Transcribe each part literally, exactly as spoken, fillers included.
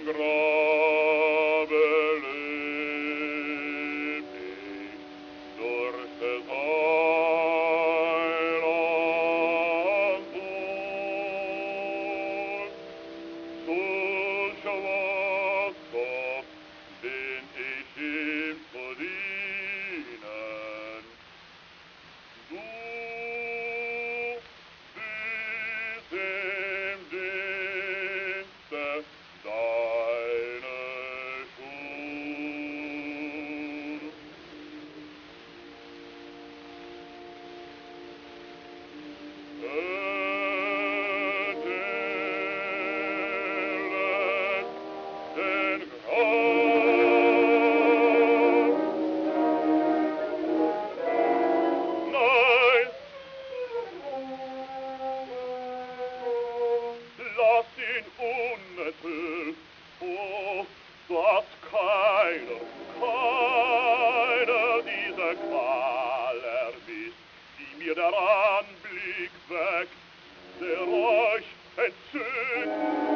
Grabe leb ich durch des Heilands Blut. Zu schwach bin ich ihm zu dienen. Du bist im Dienste deine Schuld. Ertelet den Grab. Nein, lass ihn unerfüllt. Oh, dass keiner, keiner dieser Qual erwischt, die mir der Anblick weckt, der euch entzückt.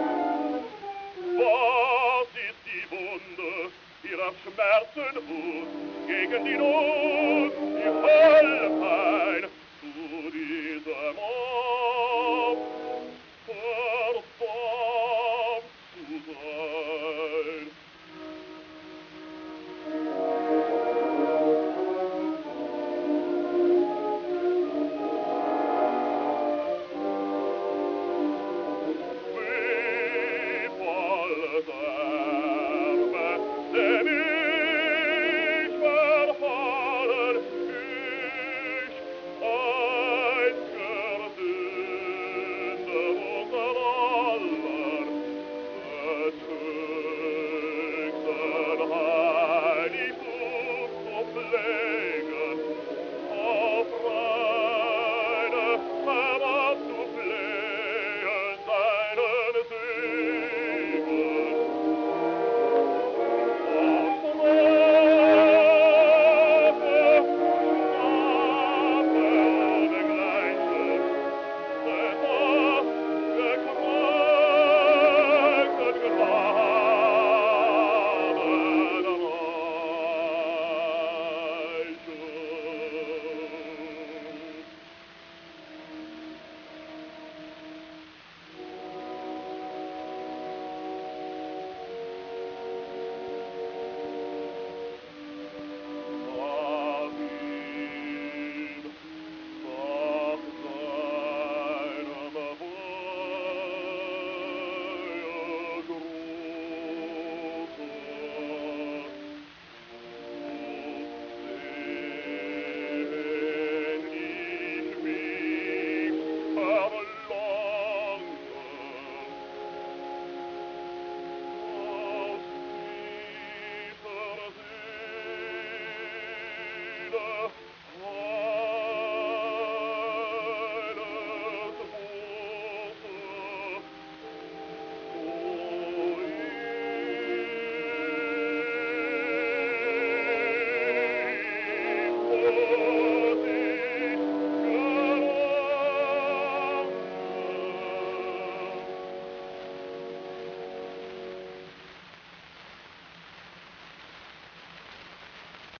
Was ist die Wunde ihrer Schmerzen Hut gegen die Not, die Hölle Pein,